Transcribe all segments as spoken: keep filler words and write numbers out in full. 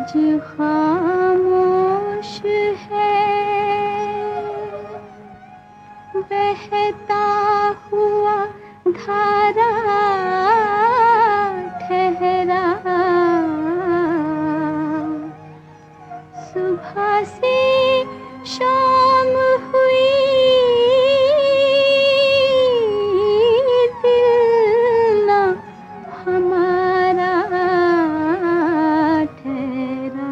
आज खामोश है बहता हुआ धारा ठहरा, सुबह से शाम हुई दिल ना हमारा ठहरा।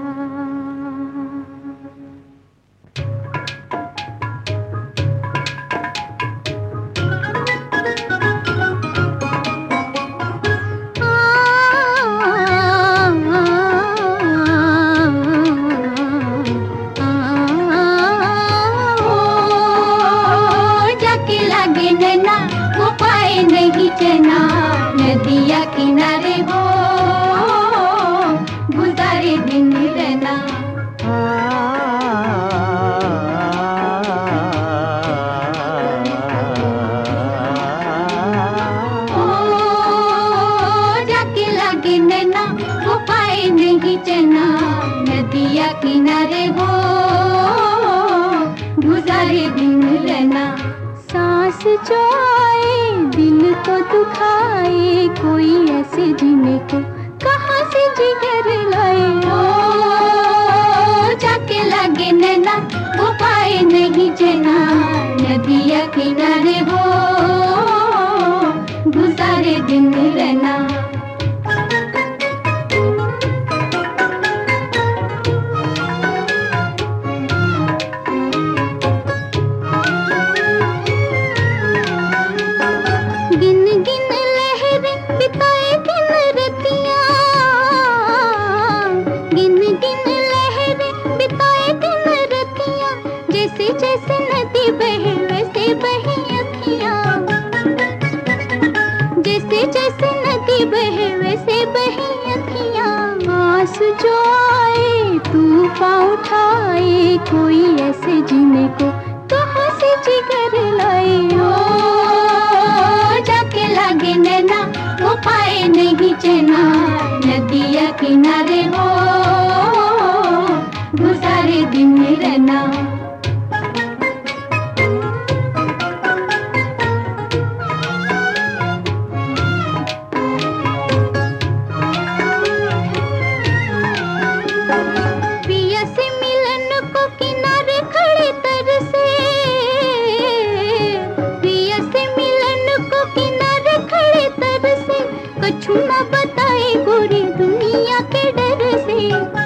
वो पाए नहीं चना नदिया किनारे वो गुजारे दिन रहना। ओ जाके लागे नैना वो पाए नहीं चना नदिया किनारे वो गुजारे दिन रहना। सांस जो आए दिल तो दुखाए कोई ऐसे जीने को कहाँ से जिगर लाए। ओ जाके लागे नैना वो पाए नहीं चना नदिया किनारे वो गुजारे दिन रहना। जैसे नदी बहे वैसे बहे अखियाँ, जैसे जैसे नदी बहे वैसे बहे अखियाँ। आस जो आए तूफान उठाए कोई ऐसे जीने को कहाँ से जिगर लाए। ओ जाके लागे नैना वो पाए नहीं चना नदिया किनारे वो गुजारे दिन रहना। कछु न बताए गोरी दुनिया के डर से,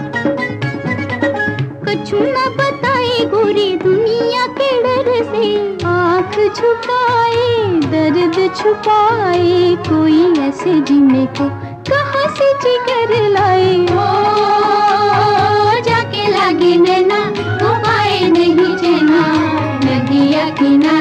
कछु न बताए गोरी दुनिया के डर से। आँख झुकाए दर्द छुपाए कोई ऐसे जीने को कहाँ से जिगर लाए। ओ जाके लागे नैना वो पाए नहीं चना नदिया किनारे